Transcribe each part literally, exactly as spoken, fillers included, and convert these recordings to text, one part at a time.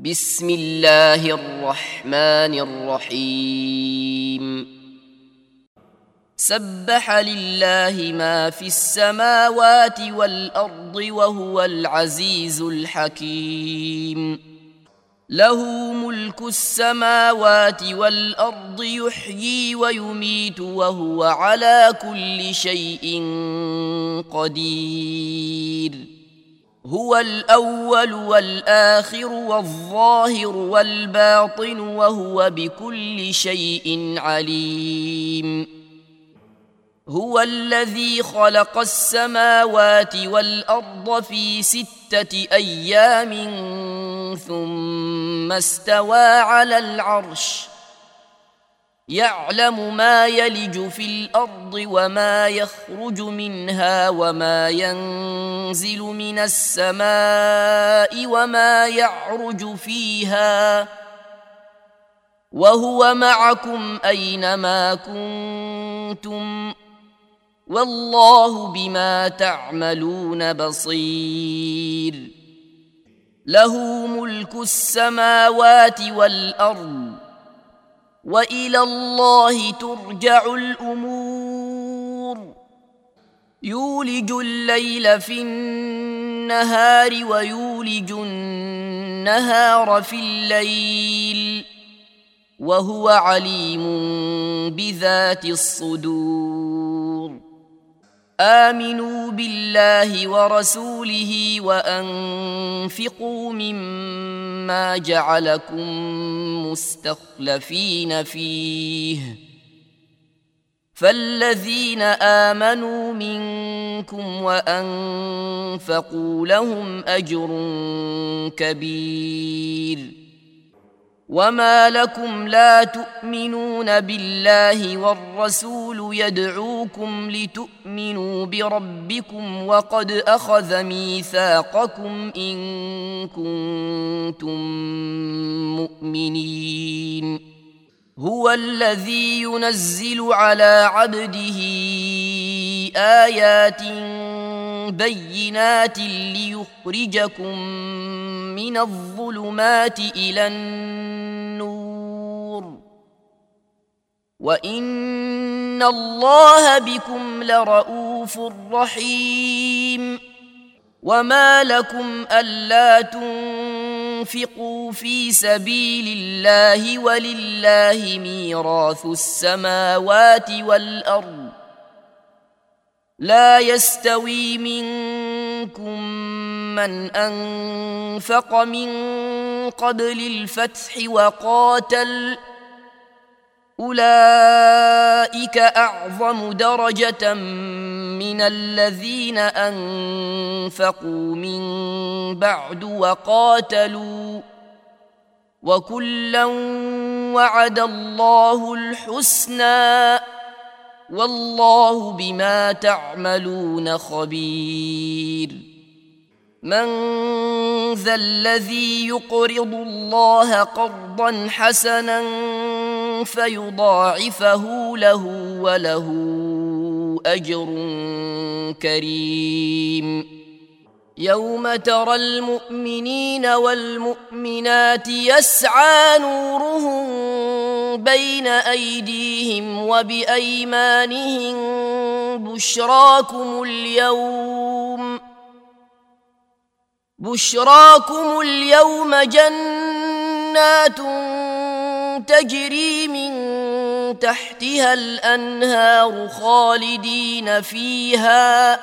بسم الله الرحمن الرحيم سبح لله ما في السماوات والأرض وهو العزيز الحكيم له ملك السماوات والأرض يحيي ويميت وهو على كل شيء قدير هو الأول والآخر والظاهر والباطن وهو بكل شيء عليم هو الذي خلق السماوات والأرض في ستة أيام ثم استوى على العرش يعلم ما يلج في الأرض وما يخرج منها وما ينزل من السماء وما يعرج فيها وهو معكم أينما كنتم والله بما تعملون بصير له ملك السماوات والأرض وإلى الله ترجع الأمور يولج الليل في النهار ويولج النهار في الليل وهو عليم بذات الصدور آمنوا بالله ورسوله وأنفقوا مما جعلكم مستخلفين فيه فالذين آمنوا منكم وأنفقوا لهم أجر كبير وما لكم لا تؤمنون بالله والرسول يدعوكم لتؤمنوا بربكم وقد أخذ ميثاقكم إن كنتم مؤمنين هو الذي ينزل على عبده آيات بينات ليخرجكم من الظلمات إلى النور وإن الله بكم لرؤوف رحيم وما لكم ألا تنفقوا في سبيل الله ولله ميراث السماوات والأرض لا يستوي منكم من أنفق من قبل الفتح وقاتل أولئك أعظم درجة من الذين أنفقوا من بعد وقاتلوا وكلا وعد الله الحسنى والله بما تعملون خبير من ذا الذي يقرض الله قرضا حسنا فيضاعفه له وله أجر كريم يوم ترى المؤمنين والمؤمنات يسعى نورهم بين أيديهم وبأيمانهم بشراكم اليوم بشراكم اليوم جنات تجري من تحتها الأنهار خالدين فيها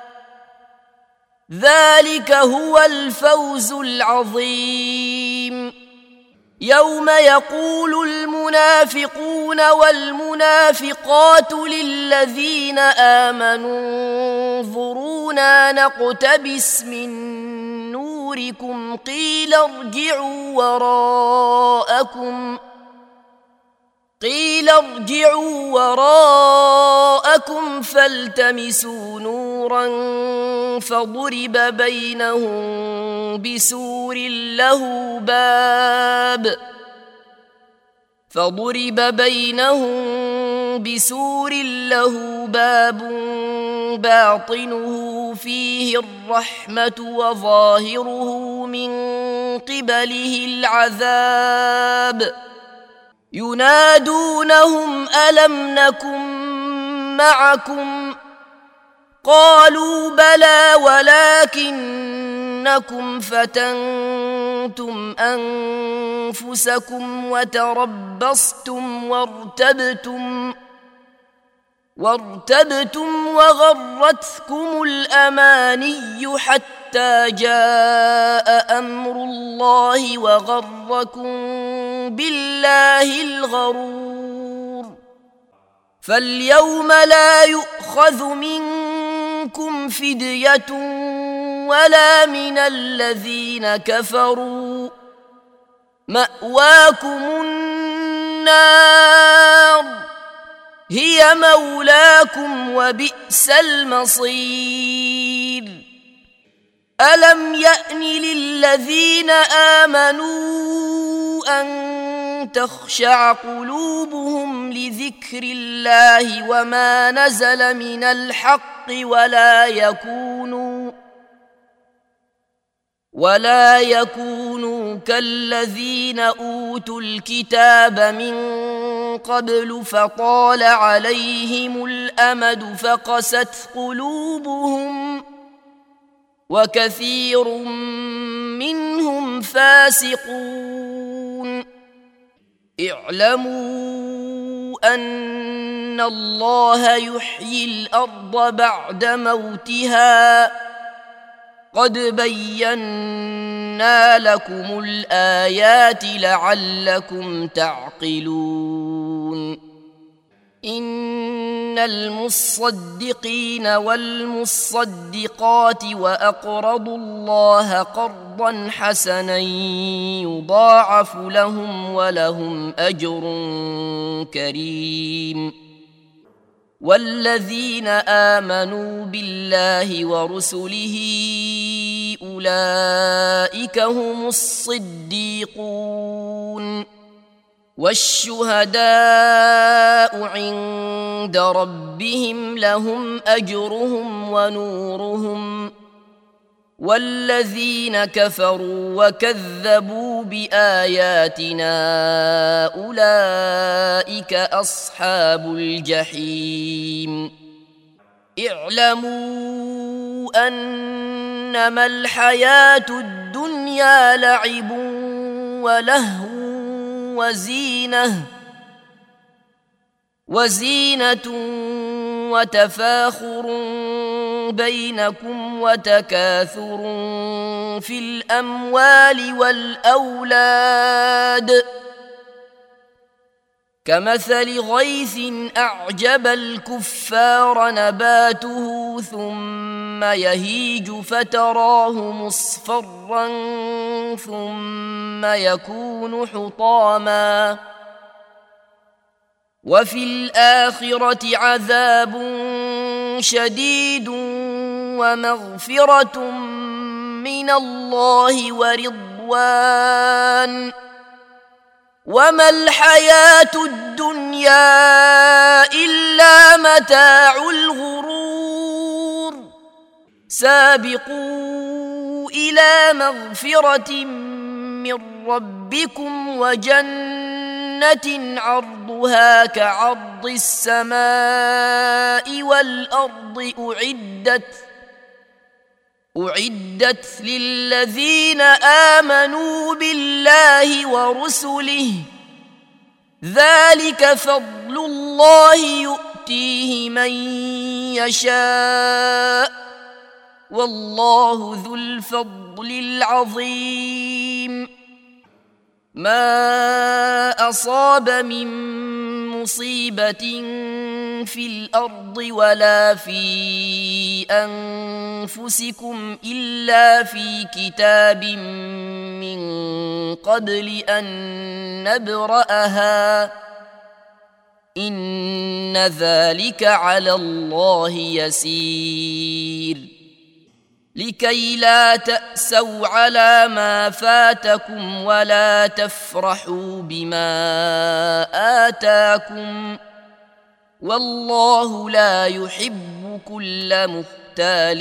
ذلك هو الفوز العظيم يوم يقول المنافقون والمنافقات للذين آمنوا انظرونا نقتبس من نوركم قيل ارجعوا وراءكم قيل ارجعوا وراءكم فالتمسوا نورا فضرب بينهم بسور له باب فضرب بينهم بسور له باب باطنه فيه الرحمة وظاهره من قبله العذاب ينادونهم ألم نكن معكم قالوا بلى ولكنكم فتنتم أنفسكم وتربصتم وارتبتم وارتبتم وغرتكم الأماني حتى جاء أمر الله وغركم بالله الغرور فاليوم لا يؤخذ منكم فدية ولا من الذين كفروا مأواكم النار هي مولاكم وبئس المصير ألم يأن للذين آمنوا أن تخشع قلوبهم لذكر الله وما نزل من الحق ولا يكونوا ولا يكونوا كالذين أوتوا الكتاب من قبل فطال عليهم الأمد فقست قلوبهم وكثير منهم فاسقون اعلموا أن الله يحيي الأرض بعد موتها قد بينا لكم الآيات لعلكم تعقلون إن المصدقين والمصدقات وأقرضوا الله قرضا حسنا يضاعف لهم ولهم أجر كريم والذين آمنوا بالله ورسله أولئك هم الصديقون والشهداء عند ربهم لهم أجرهم ونورهم والذين كفروا وكذبوا بآياتنا أولئك أصحاب الجحيم اعلموا أنما الحياة الدنيا لعب ولهو وزينة وزينة وتفاخر بينكم وتكاثر في الأموال والأولاد كمثل غيث أعجب الكفار نباته ثم يهيج فتراه مصفرا ثم يكون حطاما وفي الآخرة عذاب شديد ومغفرة من الله ورضوان وما الحياة الدنيا إلا متاع الغرور سابقوا إلى مغفرة من ربكم وجنة عرضها كعرض السماء والأرض أعدت أعدت للذين آمنوا بالله ورسله ذلك فضل الله يؤتيه من يشاء والله ذو الفضل العظيم ما أصاب من مصيبة في الأرض ولا في أنفسكم إلا في كتاب من قبل أن نبرأها إن ذلك على الله يسير لكي لا تأسوا على ما فاتكم ولا تفرحوا بما آتاكم والله لا يحب كل مختال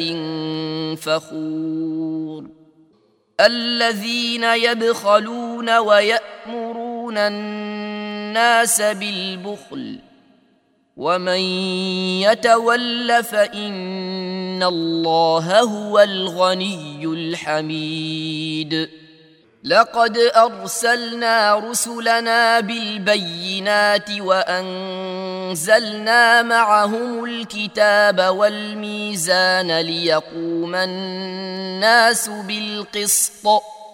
فخور الذين يبخلون ويأمرون الناس بالبخل ومن يتول فإن الله هو الغني الحميد لقد أرسلنا رسلنا بالبينات وأنزلنا معهم الكتاب والميزان ليقوم الناس بالقسط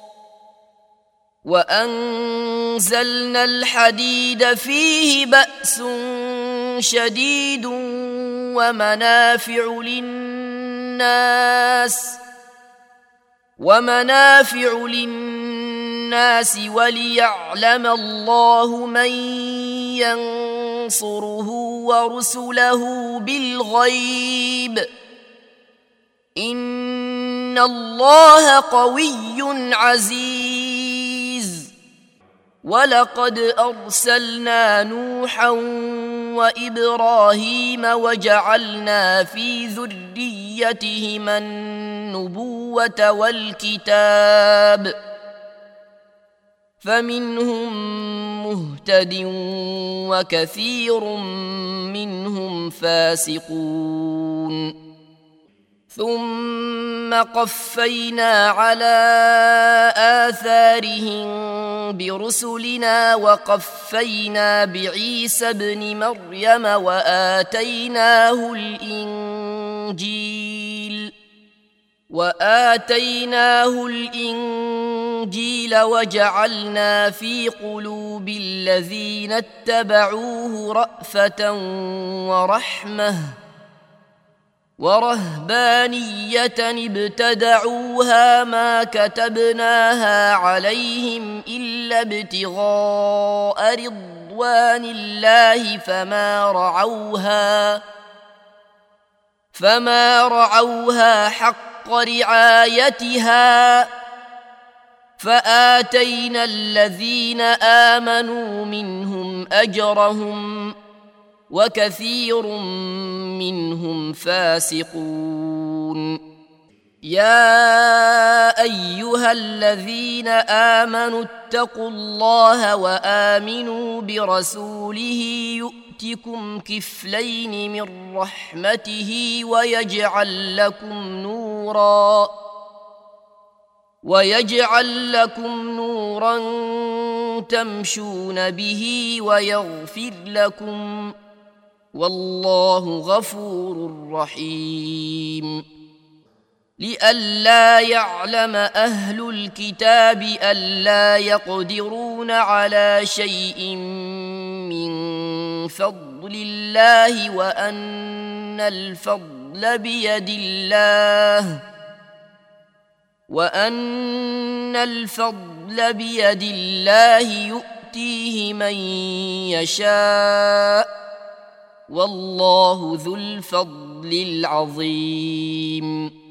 وأنزلنا الحديد فيه بأس شديد ومنافع للناس ومنافع للناس وليعلم الله من ينصره ورسله بالغيب إن الله قوي عزيز ولقد أرسلنا نوحا وإبراهيم وجعلنا في ذريتهما النبوة والكتاب فمنهم مهتد وكثير منهم فاسقون ثم قفينا على آثارهم برسلنا وقفينا بعيسى ابن مريم وآتيناه الإنجيل وآتيناه الإنجيل وجعلنا في قلوب الذين اتبعوه رأفة ورحمة ورهبانية ابتدعوها ما كتبناها عليهم إلا ابتغاء رضوان الله فما رعوها فما رعوها حق رعايتها فآتينا الذين آمنوا منهم أجرهم وكثير منهم فاسقون يا أيها الذين آمنوا اتقوا الله وآمنوا برسوله يؤتكم كفلين من رحمته ويجعل لكم نورا ويجعل لكم نورا تمشون به ويغفر لكم والله غفور رحيم لئلا يعلم أهل الكتاب ألا يقدرون على شيء من فضل الله وأن الفضل بيد الله وأن الفضل بيد الله يؤتيه من يشاء والله ذو الفضل العظيم